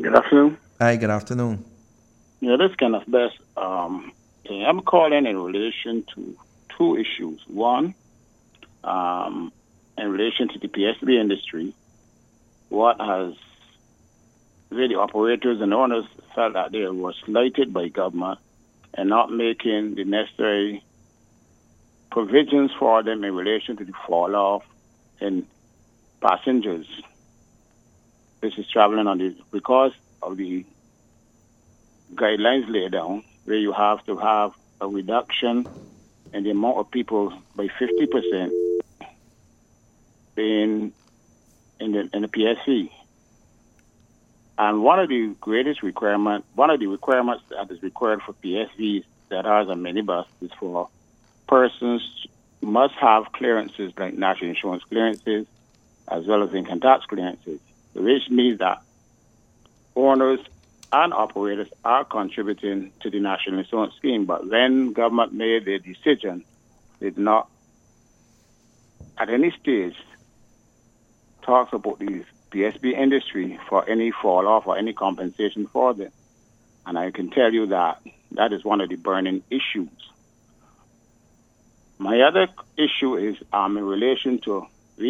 Good afternoon. Hi, good afternoon. Yeah, this kind of best. I'm calling in relation to two issues. One, um, in relation to the PSB industry, what has really operators and owners felt that they were slighted by government and not making the necessary provisions for them in relation to the fall off in passengers. This is traveling on the because of the guidelines laid down, where you have to have a reduction in the amount of people by 50% being in the PSV. And one of the requirements that is required for PSVs that are a minibus is for persons must have clearances like national insurance clearances as well as income tax clearances, which means that owners and operators are contributing to the national insurance scheme. But when government made the decision, they did not at any stage talk about the PSB industry for any fall off or any compensation for them. And I can tell you that that is one of the burning issues. My other issue is in relation to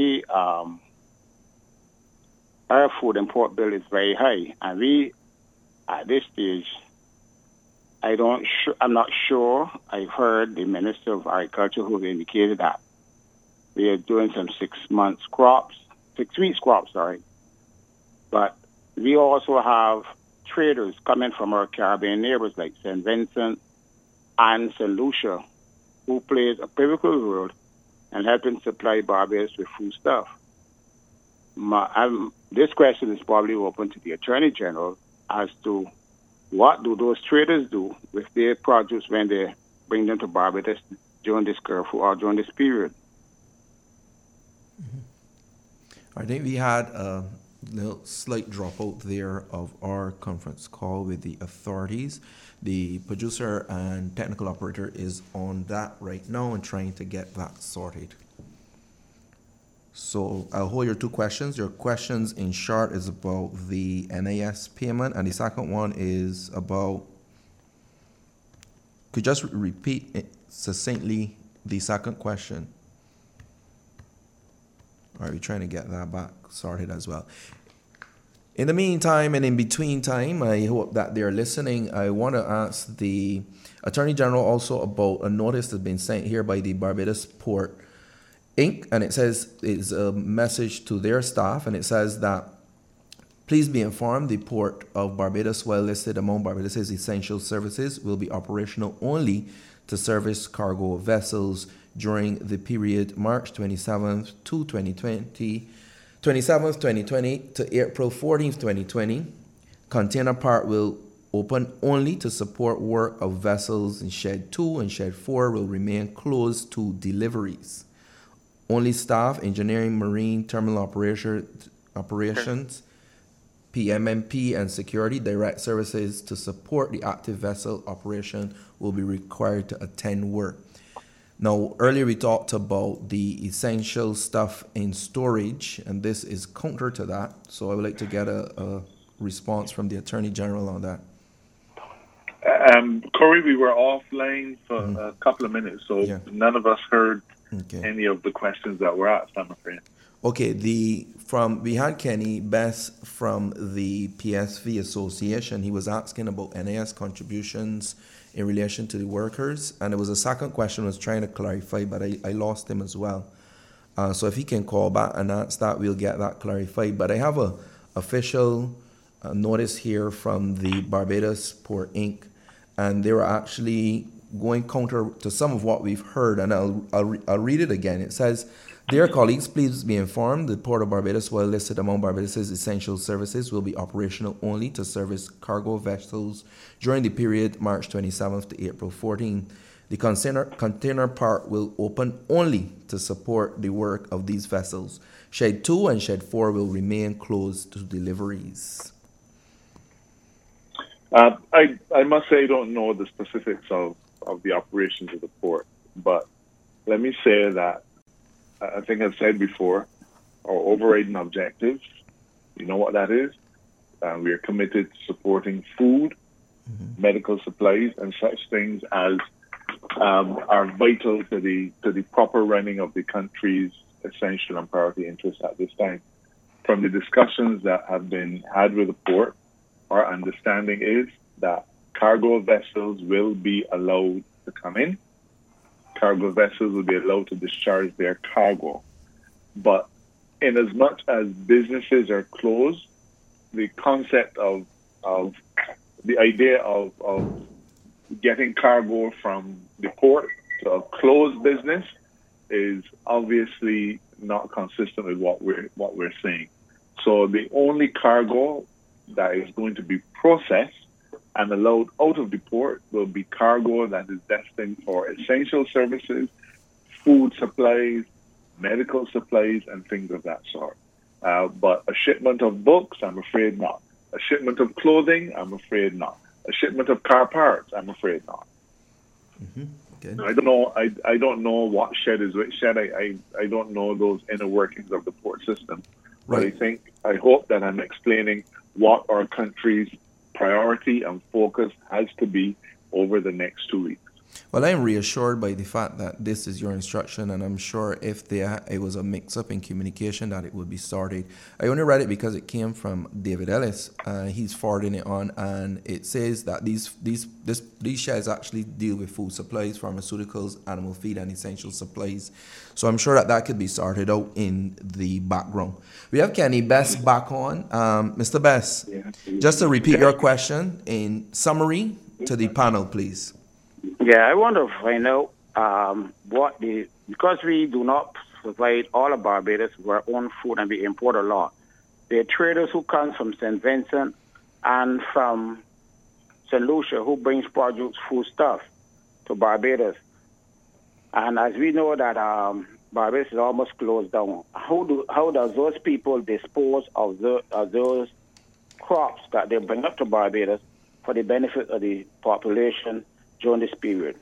our food import bill is very high, and we at this stage I'm not sure. I've heard the Minister of Agriculture who indicated that we are doing some 6 weeks crops, sorry. But we also have traders coming from our Caribbean neighbors like St. Vincent and St. Lucia, who plays a pivotal role in helping supply Barbados with foodstuff. This question is probably open to the Attorney General as to what do those traders do with their produce when they bring them to Barbados during this curfew or during this period. I think we had a little slight dropout there of our conference call with the authorities. The producer and technical operator is on that right now and trying to get that sorted. So I'll hold your two questions. Your questions in short is about the NAS payment, and the second one is about, could you just repeat succinctly the second question? All right, we're trying to get that back sorted as well. In the meantime and in between time, I hope that they're listening. I want to ask the Attorney General also about a notice that's been sent here by the Barbados Port Inc. And it says it's a message to their staff, and it says that please be informed the Port of Barbados, while listed among Barbados's essential services, will be operational only to service cargo vessels during the period March 27th to 2020 to April 14th, 2020. Container part will open only to support work of vessels in Shed 2 and Shed 4 will remain closed to deliveries. Only staff, engineering, marine, terminal operations, PMMP, and security direct services to support the active vessel operation will be required to attend work. Now, earlier we talked about the essential stuff in storage, and this is counter to that. So I would like to get a response from the Attorney General on that. Corey, we were offline for a couple of minutes, so none of us heard any of the questions that were asked, I'm afraid. Okay, we had Kenny Best from the PSV Association. He was asking about NAS contributions in relation to the workers, and there was a second question I was trying to clarify, but I lost him as well. So if he can call back and answer that, we'll get that clarified. But I have a official notice here from the Barbados Port Inc., and they were actually going counter to some of what we've heard, and I'll read it again. It says, dear colleagues, please be informed the Port of Barbados, while listed among Barbados's essential services, will be operational only to service cargo vessels during the period March 27th to April 14th. The container part will open only to support the work of these vessels. Shed 2 and Shed 4 will remain closed to deliveries. I must say I don't know the specifics of the operations of the port, but let me say that I think I've said before, our overriding objective, you know what that is? We are committed to supporting food, medical supplies, and such things as are vital to the proper running of the country's essential and priority interests at this time. From the discussions that have been had with the port, our understanding is that cargo vessels will be allowed to come in. Cargo vessels will be allowed to discharge their cargo. But in as much as businesses are closed, the concept of the idea of getting cargo from the port to a closed business is obviously not consistent with what we're seeing. So the only cargo that is going to be processed and allowed out of the port will be cargo that is destined for essential services, food supplies, medical supplies, and things of that sort. But a shipment of books, I'm afraid not. A shipment of clothing, I'm afraid not. A shipment of car parts, I'm afraid not. Okay. I don't know. I don't know what shed is which shed. I don't know those inner workings of the port system. Right. But I hope that I'm explaining what our country's priority and focus has to be over the next 2 weeks. Well, I'm reassured by the fact that this is your instruction, and I'm sure if it was a mix-up in communication, that it would be started. I only read it because it came from David Ellis. He's forwarding it on, and it says that these sheds actually deal with food supplies, pharmaceuticals, animal feed, and essential supplies. So I'm sure that could be started out in the background. We have Kenny Best back on. Mr. Best, just to repeat your question in summary to the panel, please. Yeah, I want to find out because we do not provide all of Barbados with our own food and we import a lot. There are traders who come from St. Vincent and from St. Lucia who brings produce, food stuff to Barbados. And as we know that Barbados is almost closed down, how does those people dispose of those crops that they bring up to Barbados for the benefit of the population during this period?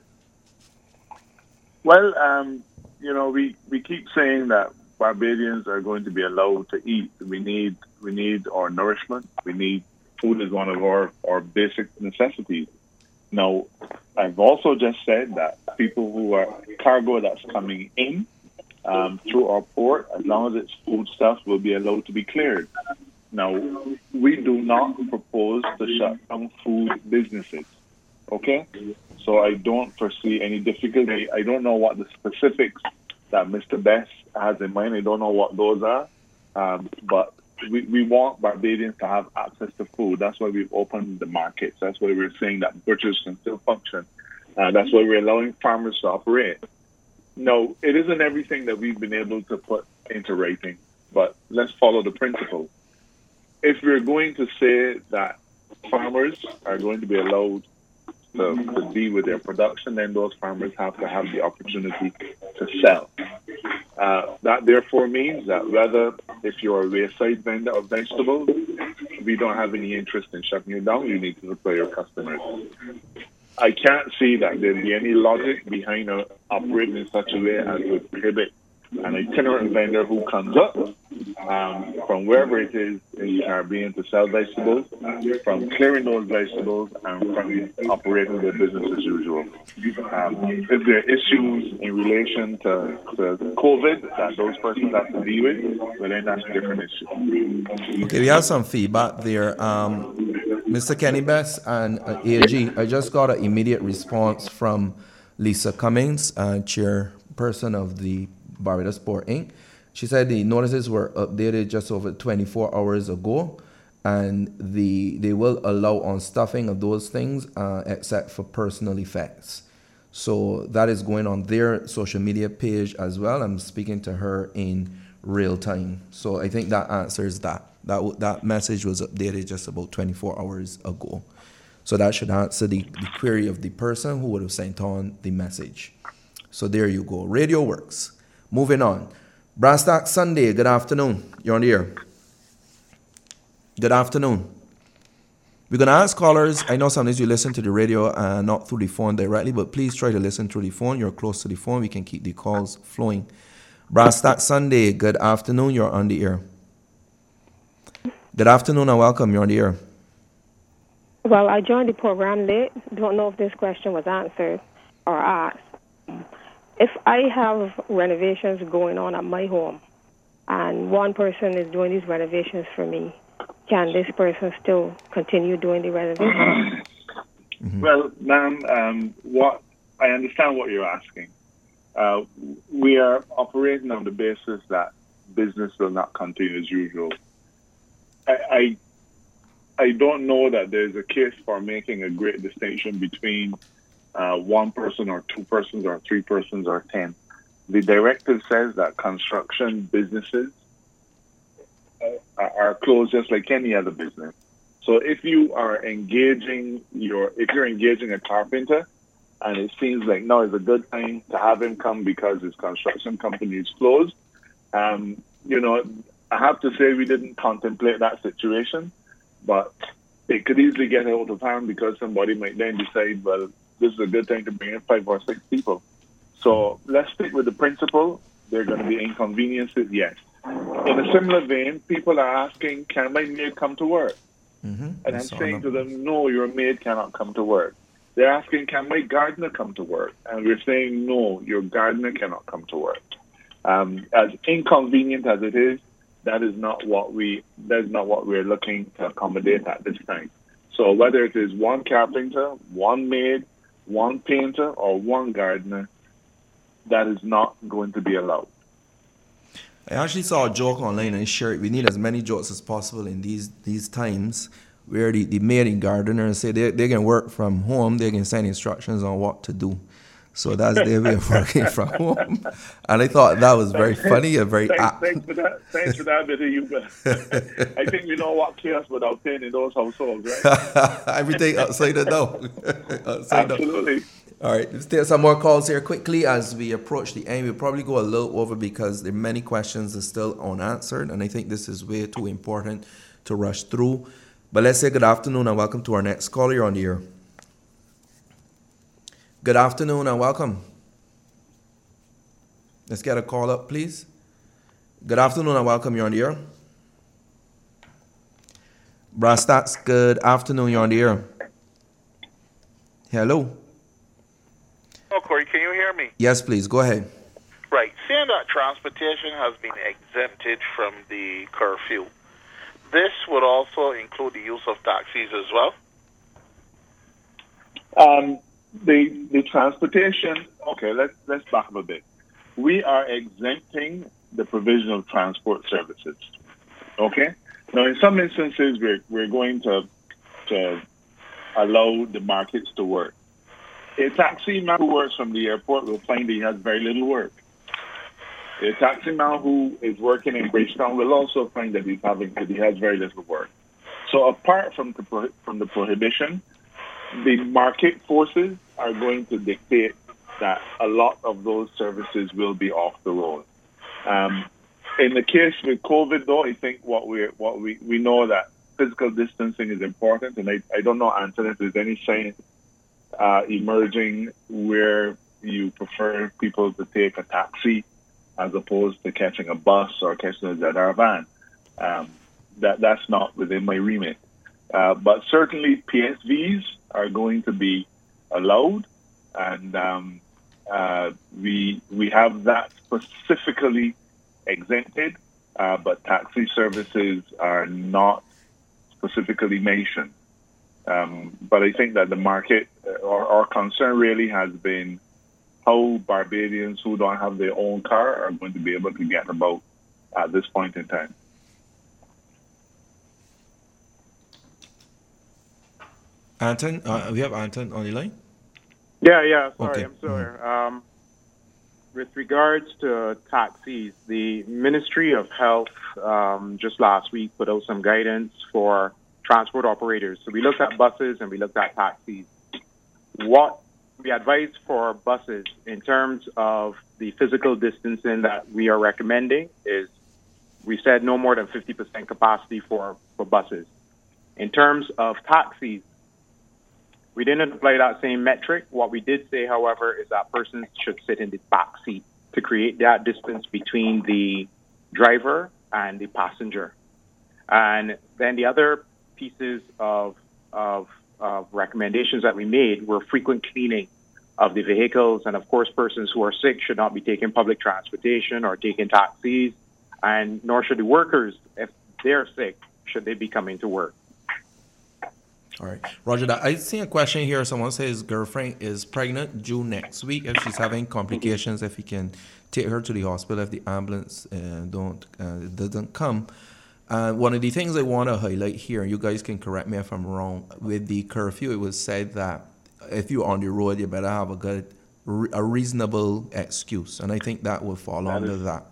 Well, we keep saying that Barbadians are going to be allowed to eat. We need our nourishment. Food is one of our basic necessities. Now, I've also just said that people who are cargo that's coming in through our port, as long as it's food stuff, will be allowed to be cleared. Now, we do not propose to shut down food businesses. Okay? So I don't foresee any difficulty. I don't know what the specifics that Mr. Best has in mind. I don't know what those are. But we want Barbadians to have access to food. That's why we've opened the markets. That's why we're saying that butchers can still function. That's why we're allowing farmers to operate. No, it isn't everything that we've been able to put into writing, but let's follow the principle. If we're going to say that farmers are going to be allowed to deal with their production, then those farmers have to have the opportunity to sell. That therefore means that whether if you're a wayside vendor of vegetables, we don't have any interest in shutting you down. You need to supply your customers. I can't see that there'd be any logic behind operating in such a way as would prohibit an itinerant vendor who comes up from wherever it is in the Caribbean to sell vegetables, from clearing those vegetables and from operating their business as usual. If there are issues in relation to COVID that those persons have to deal with, well, then that's a different issue. Okay, we have some feedback there. Mr. Kenny Best and AG, I just got an immediate response from Lisa Cummings, chairperson of the Barbados Port Inc. She said the notices were updated just over 24 hours ago, and they will allow on stuffing of those things except for personal effects. So that is going on their social media page as well. I'm speaking to her in real time. So I think that answers that. That message was updated just about 24 hours ago. So that should answer the query of the person who would have sent on the message. So there you go. Radio works. Moving on. Brass Tack Sunday, good afternoon. You're on the air. Good afternoon. We're going to ask callers. I know sometimes you listen to the radio and not through the phone directly, but please try to listen through the phone. You're close to the phone. We can keep the calls flowing. Brass Tack Sunday, good afternoon. You're on the air. Good afternoon and welcome. You're on the air. Well, I joined the program late. Don't know if this question was answered or asked. If I have renovations going on at my home and one person is doing these renovations for me, can this person still continue doing the renovations? Well, ma'am, what I understand what you're asking. We are operating on the basis that business will not continue as usual. I don't know that there's a case for making a great distinction between one person or two persons or three persons or 10. The directive says that construction businesses are closed just like any other business. So if you are engaging a carpenter, and it seems like now is a good time to have him come because his construction company is closed, I have to say we didn't contemplate that situation, but it could easily get out of hand because somebody might then decide, well, this is a good time to bring in 5 or 6 people. So let's stick with the principle. There are going to be inconveniences, yes. In a similar vein, people are asking, can my maid come to work? And I'm saying to them, no, your maid cannot come to work. They're asking, can my gardener come to work? And we're saying, no, your gardener cannot come to work. As inconvenient as it is, that is not what we're looking to accommodate at this time. So whether it is one carpenter, one maid, one painter, or one gardener, that is not going to be allowed. I actually saw a joke online and shared. We need as many jokes as possible in these times where the maid and gardener say they can work from home, they can send instructions on what to do. So that's their way of working from home. And I thought that was very funny and very apt. Thanks for that bit of humor. I think we know what chaos without pain in those households, right? Everything outside the door. Absolutely. All right, let's take some more calls here quickly as we approach the end. We'll probably go a little over because there are many questions that are still unanswered, and I think this is way too important to rush through. But let's say good afternoon and welcome to our next caller. You're on the air. Good afternoon and welcome. Let's get a call up, please. Good afternoon and welcome. You're on the air. Brastats, good afternoon. You're on the air. Hello. Oh, Corey, can you hear me? Yes, please. Go ahead. Right. Seeing that transportation has been exempted from the curfew, this would also include the use of taxis as well? The transportation, okay, let's back up a bit. We are exempting the provision of transport services, okay? Now, in some instances, we're going to allow the markets to work. A taxi man who works from the airport will find he has very little work. A taxi man who is working in Bridgetown will also find that he has very little work. So apart from the prohibition, the market forces are going to dictate that a lot of those services will be off the road. In the case with COVID, though, I think we know that physical distancing is important, and I don't know, Anthony, if there's any science emerging where you prefer people to take a taxi as opposed to catching a bus or catching a ZR van. That's not within my remit. But certainly PSVs are going to be allowed, and we have that specifically exempted, but taxi services are not specifically mentioned. But I think that the market, our concern really has been how Barbadians who don't have their own car are going to be able to get about at this point in time. Anton, we have Anton on the line? Yeah, sorry, Okay. I'm sorry. With regards to taxis, the Ministry of Health just last week put out some guidance for transport operators. So we looked at buses and we looked at taxis. What we advise for buses in terms of the physical distancing that we are recommending is we said no more than 50% capacity for buses. In terms of taxis, we didn't apply that same metric. What we did say, however, is that persons should sit in the back seat to create that distance between the driver and the passenger. And then the other pieces of recommendations that we made were frequent cleaning of the vehicles. And of course, persons who are sick should not be taking public transportation or taking taxis. And nor should the workers, if they're sick, should they be coming to work. All right. Roger that. I see a question here. Someone says his girlfriend is pregnant due next week. If she's having complications, if he can take her to the hospital if the ambulance doesn't come. One of the things I want to highlight here, and you guys can correct me if I'm wrong, with the curfew, it was said that if you're on the road, you better have a reasonable excuse. And I think that will fall under that.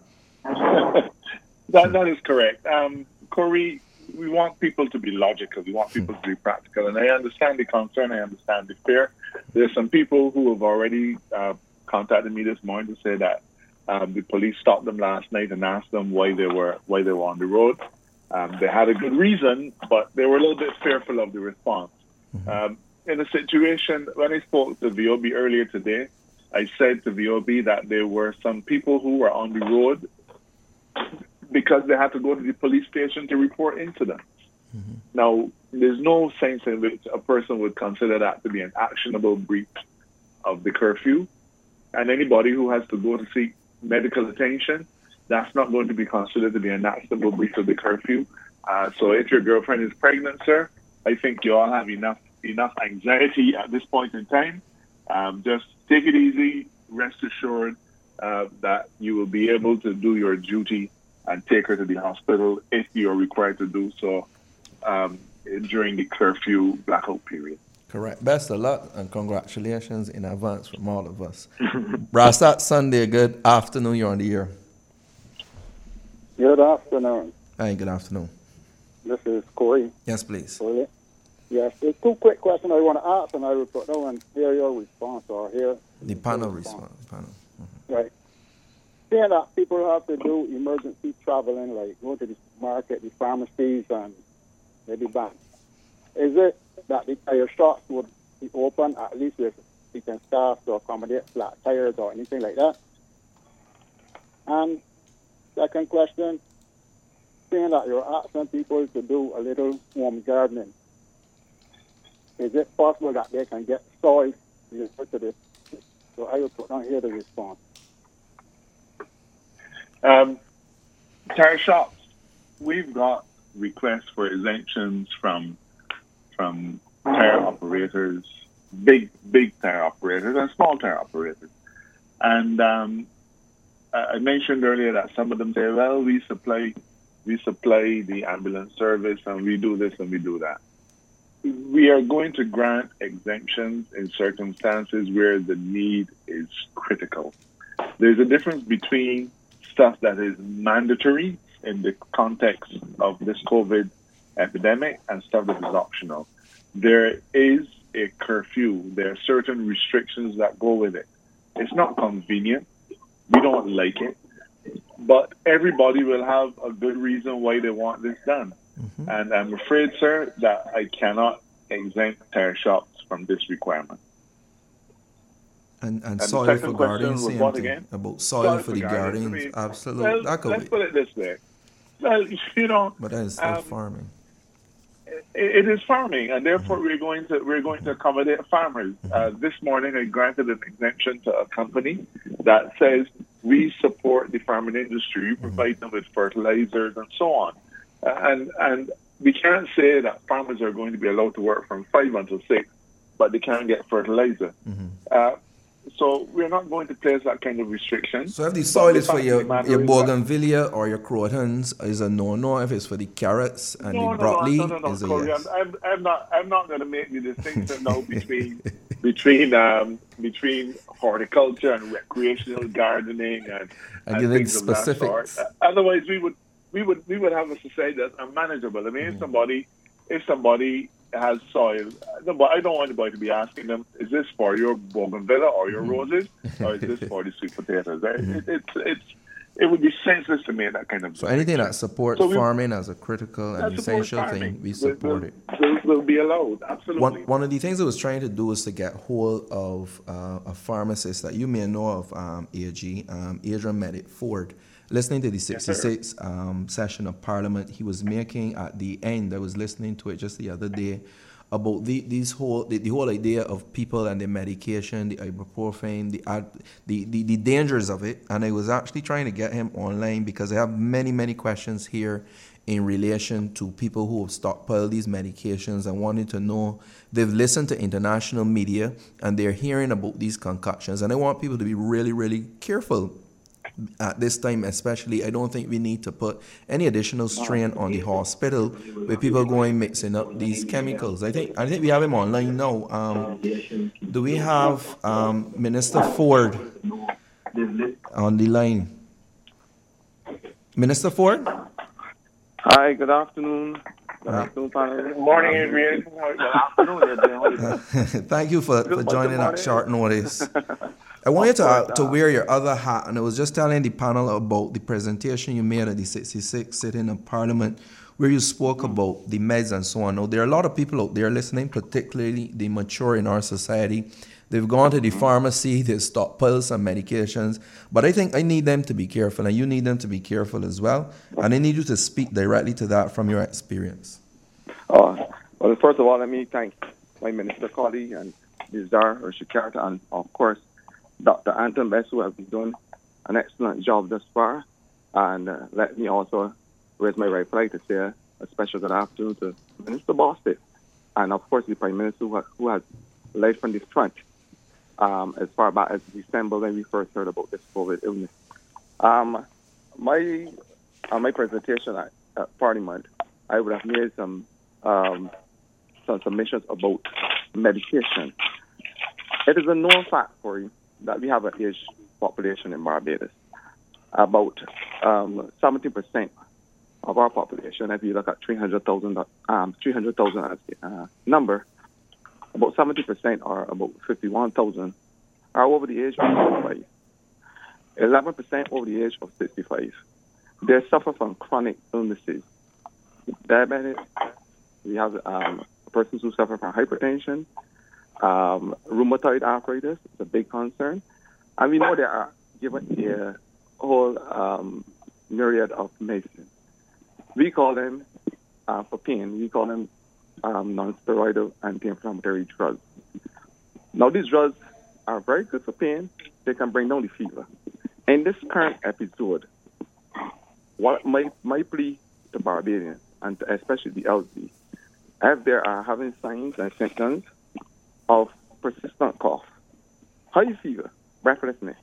That is correct. Corey, we want people to be logical. We want people to be practical. And I understand the concern. I understand the fear. There's some people who have already contacted me this morning to say that the police stopped them last night and asked them why they were on the road. They had a good reason, but they were a little bit fearful of the response. In a situation, when I spoke to VOB earlier today, I said to VOB that there were some people who were on the road because they had to go to the police station to report incidents. Now, there's no sense in which a person would consider that to be an actionable breach of the curfew. And anybody who has to go to seek medical attention, that's not going to be considered to be an actionable breach of the curfew. So if your girlfriend is pregnant, sir, I think you all have enough anxiety at this point in time. Just take it easy. Rest assured that you will be able to do your duty and take her to the hospital if you are required to do so during the curfew blackout period. Correct. Best of luck and congratulations in advance from all of us. Brasat Sunday, good afternoon. You're on the air. Good afternoon. Hi, good afternoon. This is Corey. Yes, please. Corey. Yes, there's two quick questions I want to ask, and I will put down and hear your response or hear the panel response. Right. Seeing that people have to do emergency traveling, like go to the market, the pharmacies, and maybe banks, is it that the tire shops would be open, at least with decent staff to accommodate flat tires or anything like that? And second question, seeing that you're asking people to do a little home gardening, is it possible that they can get soil to this? So I will put down here the response. Tire shops, we've got requests for exemptions from tire operators, big tire operators and small tire operators. And I mentioned earlier that some of them say, well, we supply the ambulance service and we do this and we do that. We are going to grant exemptions in circumstances where the need is critical. There's a difference between stuff that is mandatory in the context of this COVID epidemic and stuff that is optional. There is a curfew. There are certain restrictions that go with it. It's not convenient. We don't like it. But everybody will have a good reason why they want this done. And I'm afraid, sir, that I cannot exempt tire shops from this requirement. And soil for gardening, same what thing. again? About soil for the gardens, I mean, absolutely. Well, let's put it this way. Well, you know, but that is still farming. It is farming, and therefore we're going to accommodate farmers. This morning, I granted an exemption to a company that says we support the farming industry, we provide them with fertilizers and so on, and we can't say that farmers are going to be allowed to work from 5 until 6, but they can't get fertilizer. So we're not going to place that kind of restriction. So if the soil is for your bougainvillea or your crotons, is a no-no. If it's for the carrots and the broccoli, is a Corey, yes. I'm not going to make the distinction now between horticulture and recreational gardening and things of that sort. Otherwise, we would have a society that's unmanageable. I mean, if somebody has soil, I don't want anybody to be asking them, is this for your bougainvillea or your roses, or is this for the sweet potatoes? It would be senseless to make that kind of. So anything that supports farming as a critical and essential thing, we support it. Will be allowed, absolutely. One of the things I was trying to do was to get hold of a pharmacist that you may know of, AG, Adrian Medic Ford. listening to the 66 session of Parliament, he was making at the end, I was listening to it just the other day, about the whole idea of people and their medication, the ibuprofen, the dangers of it. And I was actually trying to get him online because I have many questions here in relation to people who have stockpiled these medications and wanted to know. They've listened to international media and they're hearing about these concoctions. And I want people to be really careful at this time, especially. I don't think we need to put any additional strain on the hospital with people going mixing up these chemicals. I think we have him online now. Do we have Minister Ford on the line? Minister Ford? Hi, good afternoon. Good afternoon, panel. Good morning, Adrian. Good afternoon. Thank you for joining at short notice. I want you to wear your other hat, and I was just telling the panel about the presentation you made at the 66th sitting of Parliament, where you spoke about the meds and so on. Now, there are a lot of people out there listening, particularly the mature in our society. They've gone to the pharmacy, they stockpile some medications, but I think I need them to be careful, and you need them to be careful as well, and I need you to speak directly to that from your experience. Well, first of all, let me thank my minister colleague and Ms. Dar Urshikata, and of course, Dr. Anton Bess, who has been doing an excellent job thus far. And let me also raise my right flag to say a special good afternoon to Minister Bostic, and of course the Prime Minister who has led from this front as far back as December when we first heard about this COVID illness. My presentation at Parliament, I would have made some submissions about medication. It is a known fact for you that we have an aged population in Barbados. About 70% of our population, if you look at 300,000 as the number, about 70% or about 51,000 are over the age of 65. 11% over the age of 65. They suffer from chronic illnesses. Diabetes, we have persons who suffer from hypertension, rheumatoid arthritis is a big concern. And we know they are given a whole myriad of medicine. We call them, for pain, we call them non-steroidal anti-inflammatory drugs. Now, these drugs are very good for pain. They can bring down the fever. In this current episode, what my plea to Barbadians, and especially the elderly, if they are having signs and symptoms of persistent cough, high fever, breathlessness,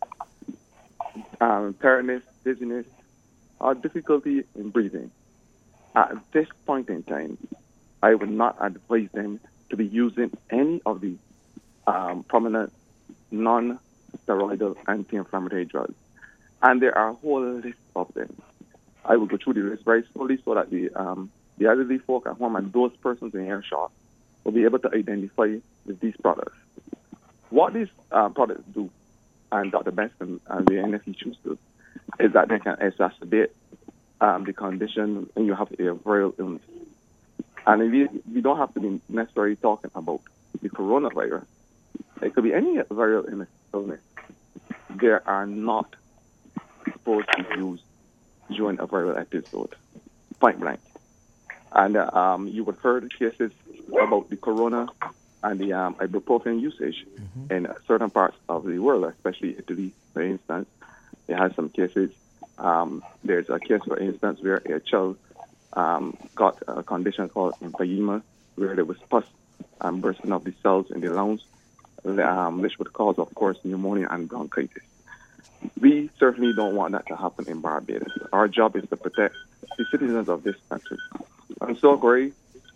tiredness, dizziness, or difficulty in breathing, at this point in time, I would not advise them to be using any of the prominent non-steroidal anti-inflammatory drugs. And there are a whole list of them. I will go through the list very slowly so that the elderly folk at home and those persons in earshot will be able to identify with these products. What these products do, and Dr. Beston and the NFE choose to, is that they can exacerbate the condition when you have a viral illness. And we don't have to be necessarily talking about the coronavirus. It could be any viral illness. They are not supposed to be used during a viral episode, point blank. And you would heard cases about the corona and the ibuprofen usage in certain parts of the world, especially Italy, for instance. They had some cases. There's a case, for instance, where a child got a condition called empyema, where there was pus bursting of the cells in the lungs, which would cause, of course, pneumonia and bronchitis. We certainly don't want that to happen in Barbados. Our job is to protect the citizens of this country. And so, Corey,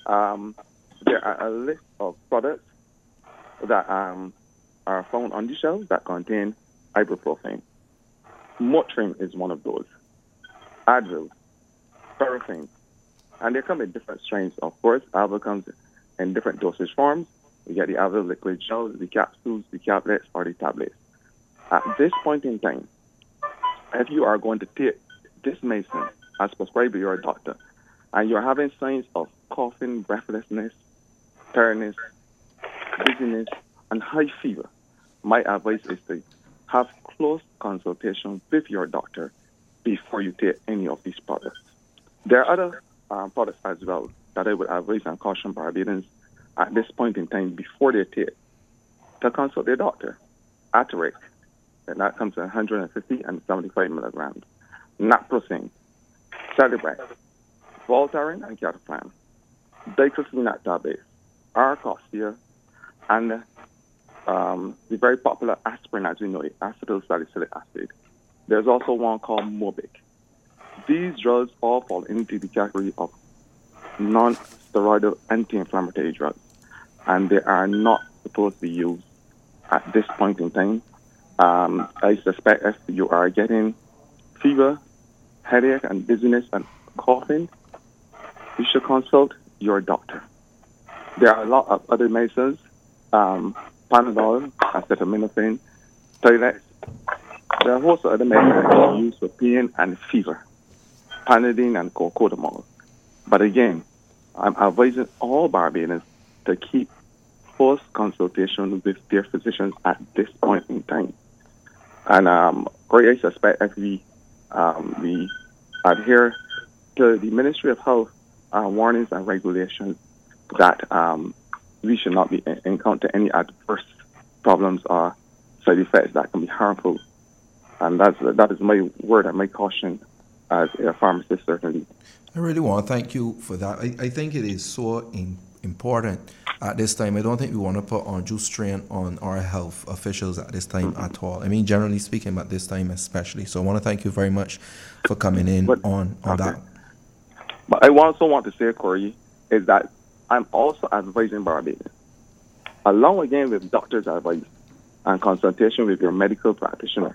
there are a list of products that are found on the shelves that contain ibuprofen. Motrin is one of those. Advil, Ferrofin, and they come in different strains. Of course, Advil comes in different dosage forms. You get the Advil liquid gel, the capsules, the tablets, or the tablets. At this point in time, if you are going to take this medicine as prescribed by your doctor, and you're having signs of coughing, breathlessness, tiredness, dizziness, and high fever, my advice is to have close consultation with your doctor before you take any of these products. There are other products as well that I would advise and caution Barbadians at this point in time before they take to consult their doctor. Ataric, and that comes in 150 and 75 milligrams. Naproxen, Celebrex, Voltaren and Cataplan, diclofenac tablets, Arcosia, and the very popular aspirin, as we know it, acetyl salicylic acid. There's also one called Mobic. These drugs all fall into the category of non-steroidal anti-inflammatory drugs, and they are not supposed to be used at this point in time. I suspect if you are getting fever, headache, and dizziness and coughing, you should consult your doctor. There are a lot of other medicines, Panadol, acetaminophen, Tylex. There are also other medicines that are used for pain and fever, Panadine and cocodamol. But again, I'm advising all Barbadians to keep first consultation with their physicians at this point in time. And I suspect if we adhere to the Ministry of Health warnings and regulations that we should not be encounter any adverse problems or side effects that can be harmful. And that is my word and my caution as a pharmacist, certainly. I really want to thank you for that. I think it is so important at this time. I don't think we want to put undue strain on our health officials at this time at all. I mean, generally speaking, but this time especially. So I want to thank you very much for coming in on that. But I also want to say, Corey, is that I'm also advising Barbadians, along again with doctor's advice and consultation with your medical practitioner,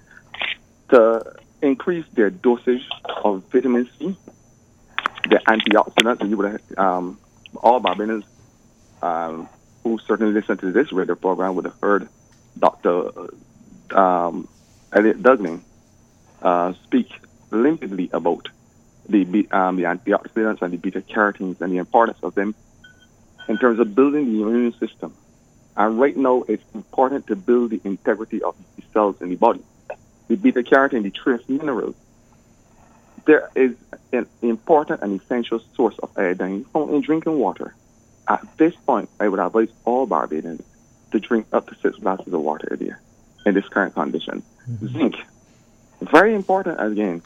to increase their dosage of vitamin C, the antioxidants, and you would all Barbadians who certainly listen to this radio program would have heard Dr. Elliot Dugling speak limpidly about the antioxidants and the beta carotenes and the importance of them in terms of building the immune system. And right now, it's important to build the integrity of the cells in the body. The beta carotene, the trace minerals, there is an important and essential source of iodine found in drinking water. At this point, I would advise all Barbadians to drink up to 6 glasses of water a day in this current condition. Mm-hmm. Zinc, very important again.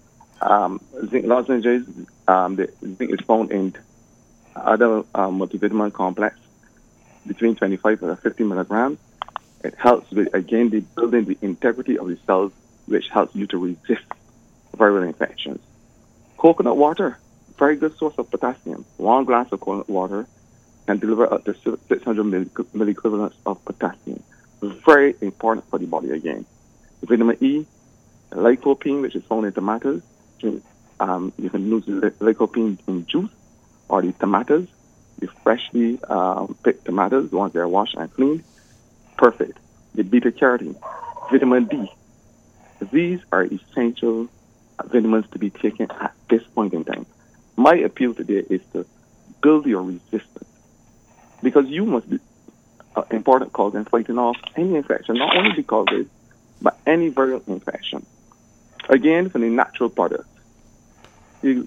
Zinc lozenges, the zinc is found in other multivitamin complex between 25 and 50 milligrams. It helps with, again, the building the integrity of the cells, which helps you to resist viral infections. Coconut water, very good source of potassium. 1 glass of coconut water can deliver up to 600 milliequivalents of potassium. Very important for the body again. Vitamin E, lycopene, which is found in tomatoes. You can use lycopene in juice or the tomatoes, the freshly picked tomatoes, the ones that are washed and cleaned. Perfect. The beta carotene, vitamin D. These are essential vitamins to be taken at this point in time. My appeal today is to build your resistance, because you must be an important cause in fighting off any infection, not only the COVID, but any viral infection. Again, for the natural products, the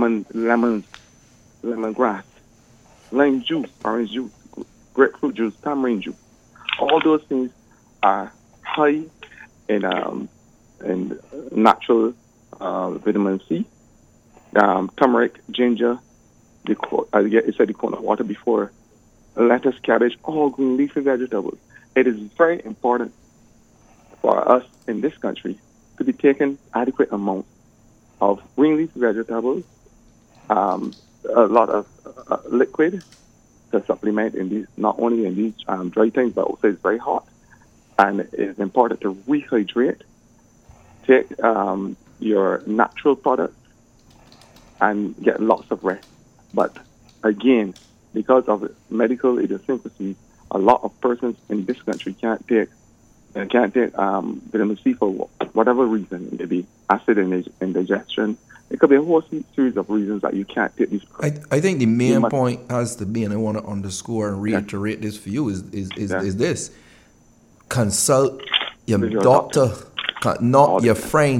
lemongrass, lime juice, orange juice, grapefruit juice, tamarind juice. All those things are high in natural vitamin C, turmeric, ginger. I said the coconut water before. Lettuce, cabbage, all green leafy vegetables. It is very important for us in this country to be taking adequate amounts of green leafy vegetables, a lot of liquid to supplement in these, not only in these dry times, but also it's very hot. And it's important to rehydrate, take your natural products, and get lots of rest. But again, because of medical idiosyncrasies, a lot of persons in this country can't take vitamin C for whatever reason. It may be acid indigestion. It could be a whole series of reasons that you can't take these products. I think the main point has to be, and I want to underscore and reiterate this for you, is this. Consult your doctor, not your friend,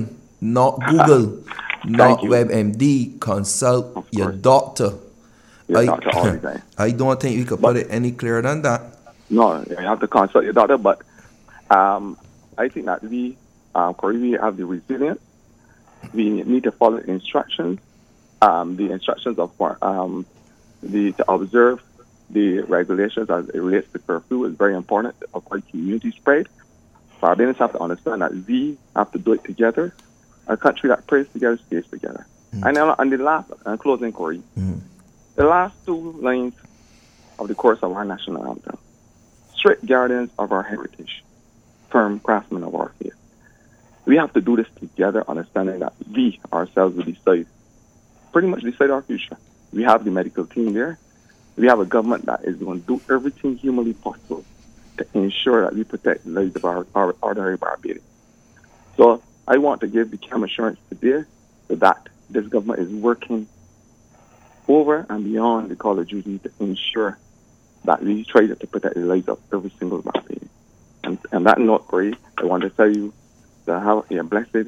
not Google, not you. WebMD. Consult your doctor. Your doctor all the time. I don't think you could put it any clearer than that. No, you have to consult your doctor, but I think that we have the resilience. We need to follow instructions. The instructions of to observe the regulations as it relates to curfew is very important to avoid community spread. Barbadians have to understand that we have to do it together. A country that prays together stays together. And then on the last closing, Corey, the last two lines of the chorus of our national anthem: strict guardians of our heritage, firm craftsmen of our faith. We have to do this together, understanding that we ourselves will pretty much decide our future. We have the medical team there. We have a government that is going to do everything humanly possible to ensure that we protect the lives of our ordinary Barbadians. So I want to give the CAM assurance today that this government is working over and beyond the call of duty to ensure that we try to protect the lives of every single Barbadian. And that note, Corey, I want to tell you to have a blessed,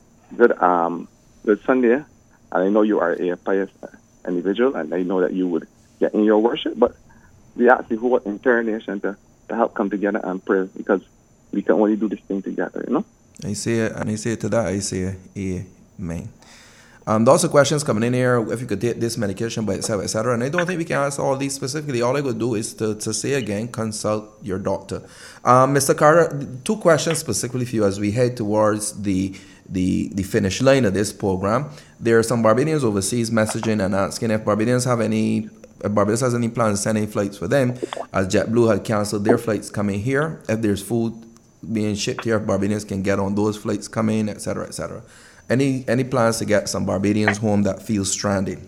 good Sunday. And I know you are a pious individual, and I know that you would get in your worship, but we ask the whole entire nation to help come together and pray, because we can only do this thing together, you know? I say it, and I say to that, I say amen. There's also questions coming in here, if you could take this medication by itself, etc. And I don't think we can answer all these specifically. All I would do is to say again, consult your doctor. Mr. Carter, two questions specifically for you as we head towards the finish line of this program. There are some Barbadians overseas messaging and asking if Barbados has any plans to send any flights for them, as JetBlue had canceled their flights coming here. If there's food being shipped here, Barbadians can get on those flights coming, etc., etc. Any plans to get some Barbadians home that feel stranded?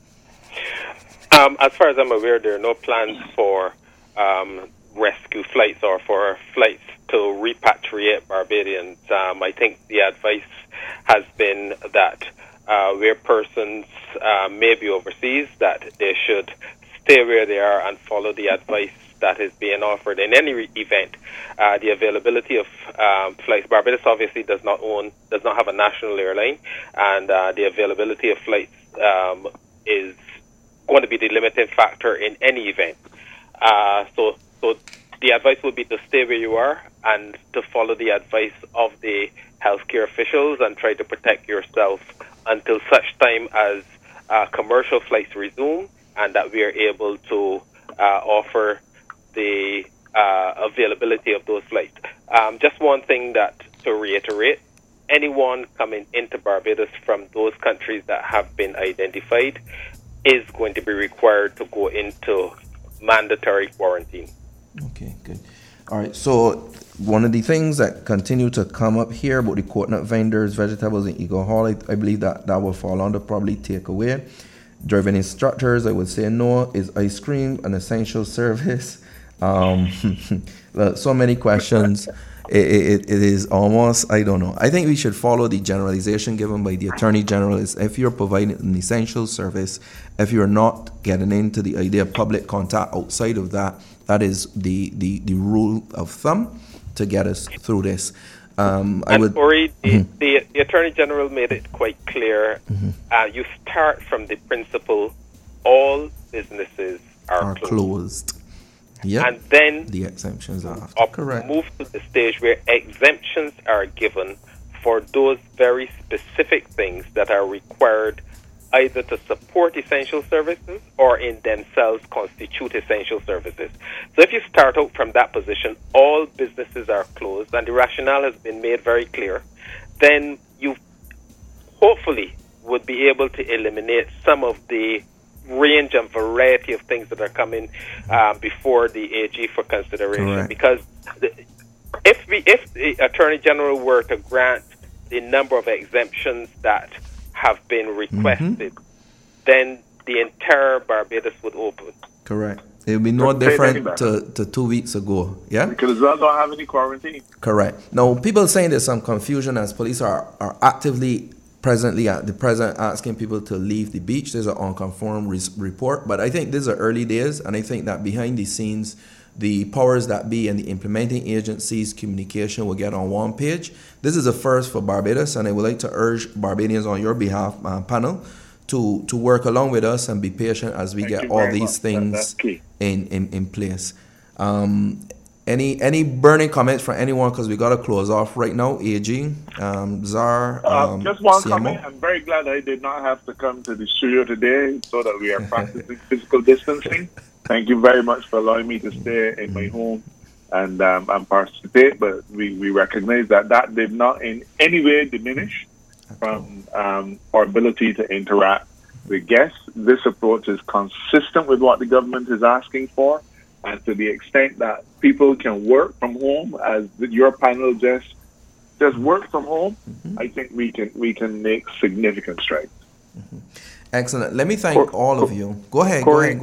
As far as I'm aware, there are no plans for rescue flights or for flights to repatriate Barbadians. I think the advice has been that where persons may be overseas, that they should stay where they are and follow the advice that is being offered. In any event, the availability of flights, Barbados obviously does not have a national airline, and the availability of flights is going to be the limiting factor in any event. So the advice would be to stay where you are and to follow the advice of the healthcare officials and try to protect yourself until such time as commercial flights resume and that we are able to offer the availability of those flights. Just one thing to reiterate, anyone coming into Barbados from those countries that have been identified is going to be required to go into mandatory quarantine. Okay, good. All right, so one of the things that continue to come up here about the coconut vendors, vegetables, and alcohol, I believe that will fall under probably takeaway. Driving instructors, I would say no. Is ice cream an essential service? So many questions. It is almost, I don't know. I think we should follow the generalization given by the Attorney General. Is if you're providing an essential service, if you're not getting into the idea of public contact outside of that, that is the rule of thumb to get us through this. Corey, the Attorney General made it quite clear. You start from the principle all businesses are closed. Yeah, and then the exemptions are after. Correct. Move to the stage where exemptions are given for those very specific things that are required either to support essential services or in themselves constitute essential services. So if you start out from that position, all businesses are closed, and the rationale has been made very clear, then you hopefully would be able to eliminate some of the range and variety of things that are coming before the AG for consideration. Correct. Because if the Attorney General were to grant the number of exemptions that have been requested, then the entire Barbados would open. Correct. It would be no different to 2 weeks ago. Yeah? Because they don't have any quarantine. Correct. Now, people saying there's some confusion as police are actively presently at the present asking people to leave the beach. There's an unconfirmed report, but I think these are early days, and I think that behind the scenes the powers that be and the implementing agencies' communication will get on one page. This is a first for Barbados, and I would like to urge Barbadians on your behalf, panel, to work along with us and be patient as we get all these things in place. Any burning comments from anyone, because we got to close off right now? AG, Czar, just one CMO. comment. I'm very glad I did not have to come to the studio today so that we are practicing physical distancing. Thank you very much for allowing me to stay in my home and participate. But we recognize that did not in any way diminish from our ability to interact with guests. This approach is consistent with what the government is asking for. And to the extent that people can work from home, as your panel just work from home, I think we can make significant strides. Excellent. Let me thank all of you. Go ahead.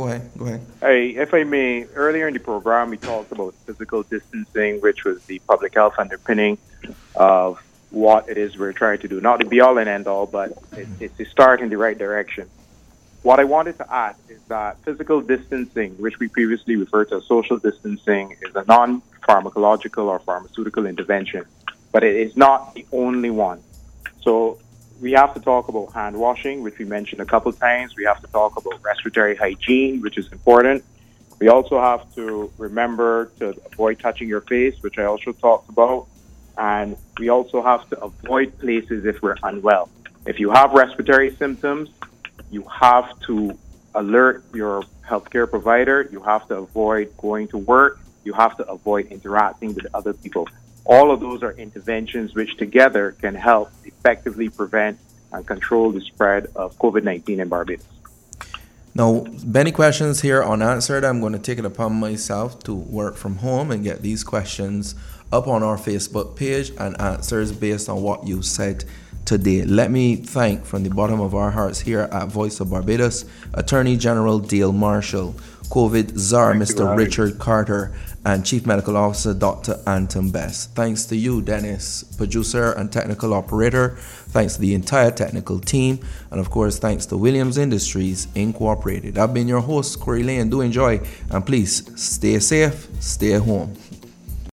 If I may, earlier in the program, we talked about physical distancing, which was the public health underpinning of what it is we're trying to do. Not to be all and end all, but it's a start in the right direction. What I wanted to add is that physical distancing, which we previously referred to as social distancing, is a non-pharmacological or pharmaceutical intervention, but it is not the only one. So we have to talk about hand washing, which we mentioned a couple times. We have to talk about respiratory hygiene, which is important. We also have to remember to avoid touching your face, which I also talked about. And we also have to avoid places if we're unwell. If you have respiratory symptoms, you have to alert your healthcare provider. You have to avoid going to work. You have to avoid interacting with other people. All of those are interventions which together can help effectively prevent and control the spread of COVID-19 in Barbados. Now, many questions here unanswered. I'm going to take it upon myself to work from home and get these questions up on our Facebook page and answers based on what you said today. Let me thank from the bottom of our hearts here at Voice of Barbados, Attorney General Dale Marshall, COVID czar Mr. Richard Carter, and Chief Medical Officer Dr. Anton Best. Thanks to you, Dennis, producer and technical operator. Thanks to the entire technical team. And of course, thanks to Williams Industries Incorporated. I've been your host, Corey Lane. Do enjoy, and please stay safe, stay home.